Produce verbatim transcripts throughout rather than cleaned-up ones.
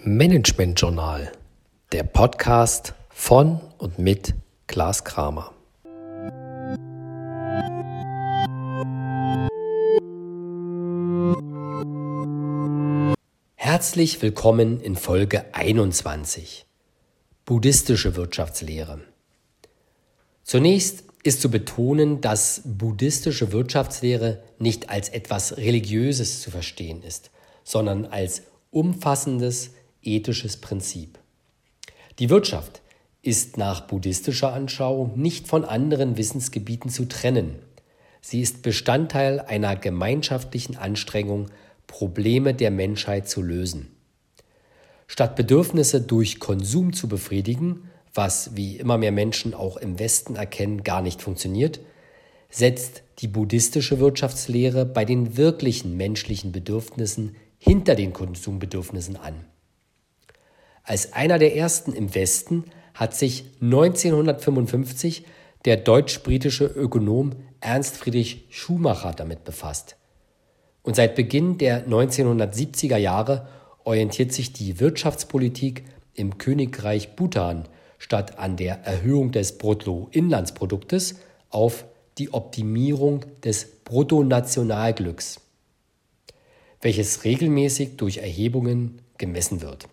Management Journal, der Podcast von und mit Klaas Kramer. Herzlich willkommen in Folge einundzwanzig. Buddhistische Wirtschaftslehre. Zunächst ist zu betonen, dass buddhistische Wirtschaftslehre nicht als etwas Religiöses zu verstehen ist, sondern als umfassendes ethisches Prinzip. Die Wirtschaft ist nach buddhistischer Anschauung nicht von anderen Wissensgebieten zu trennen. Sie ist Bestandteil einer gemeinschaftlichen Anstrengung, Probleme der Menschheit zu lösen. Statt Bedürfnisse durch Konsum zu befriedigen, was, wie immer mehr Menschen auch im Westen erkennen, gar nicht funktioniert, setzt die buddhistische Wirtschaftslehre bei den wirklichen menschlichen Bedürfnissen hinter den Konsumbedürfnissen an. Als einer der ersten im Westen hat sich neunzehnhundertfünfundfünfzig der deutsch-britische Ökonom Ernst Friedrich Schumacher damit befasst. Und seit Beginn der neunzehnhundertsiebziger Jahre orientiert sich die Wirtschaftspolitik im Königreich Bhutan statt an der Erhöhung des Bruttoinlandsproduktes auf die Optimierung des Bruttonationalglücks, welches regelmäßig durch Erhebungen gemessen wird.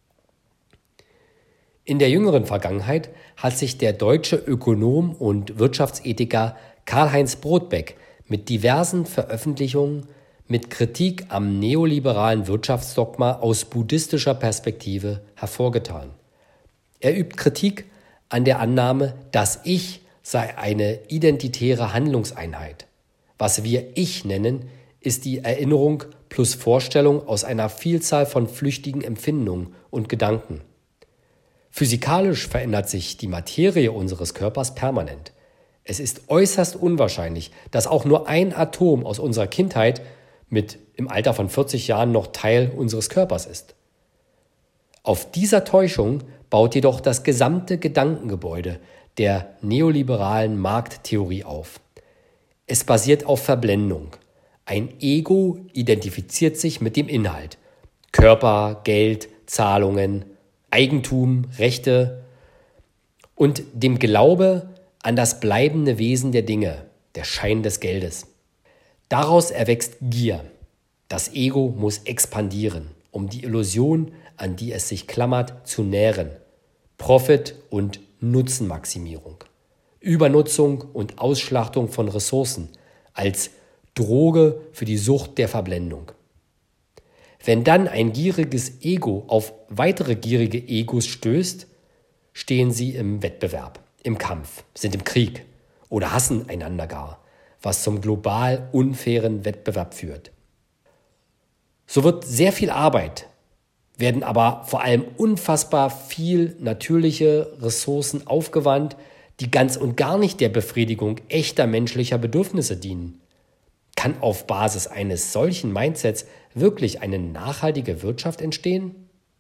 In der jüngeren Vergangenheit hat sich der deutsche Ökonom und Wirtschaftsethiker Karl-Heinz Brodbeck mit diversen Veröffentlichungen mit Kritik am neoliberalen Wirtschaftsdogma aus buddhistischer Perspektive hervorgetan. Er übt Kritik an der Annahme, das Ich sei eine identitäre Handlungseinheit. Was wir Ich nennen, ist die Erinnerung plus Vorstellung aus einer Vielzahl von flüchtigen Empfindungen und Gedanken. Physikalisch verändert sich die Materie unseres Körpers permanent. Es ist äußerst unwahrscheinlich, dass auch nur ein Atom aus unserer Kindheit mit im Alter von vierzig Jahren noch Teil unseres Körpers ist. Auf dieser Täuschung baut jedoch das gesamte Gedankengebäude der neoliberalen Markttheorie auf. Es basiert auf Verblendung. Ein Ego identifiziert sich mit dem Inhalt. Körper, Geld, Zahlungen, Eigentum, Rechte und dem Glaube an das bleibende Wesen der Dinge, der Schein des Geldes. Daraus erwächst Gier. Das Ego muss expandieren, um die Illusion, an die es sich klammert, zu nähren. Profit- und Nutzenmaximierung. Übernutzung und Ausschlachtung von Ressourcen als Droge für die Sucht der Verblendung. Wenn dann ein gieriges Ego auf weitere gierige Egos stößt, stehen sie im Wettbewerb, im Kampf, sind im Krieg oder hassen einander gar, was zum global unfairen Wettbewerb führt. So wird sehr viel Arbeit, werden aber vor allem unfassbar viel natürliche Ressourcen aufgewandt, die ganz und gar nicht der Befriedigung echter menschlicher Bedürfnisse dienen. Kann auf Basis eines solchen Mindsets wirklich eine nachhaltige Wirtschaft entstehen?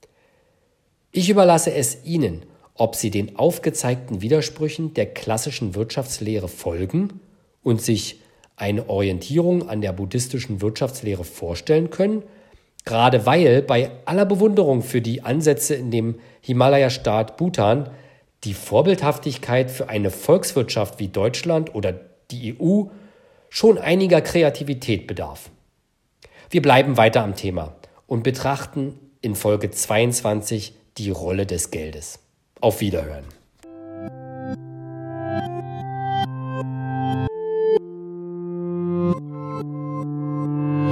Ich überlasse es Ihnen, ob Sie den aufgezeigten Widersprüchen der klassischen Wirtschaftslehre folgen und sich eine Orientierung an der buddhistischen Wirtschaftslehre vorstellen können, gerade weil bei aller Bewunderung für die Ansätze in dem Himalaya-Staat Bhutan die Vorbildhaftigkeit für eine Volkswirtschaft wie Deutschland oder die E U schon einiger Kreativität bedarf. Wir bleiben weiter am Thema und betrachten in Folge zweiundzwanzig die Rolle des Geldes. Auf Wiederhören.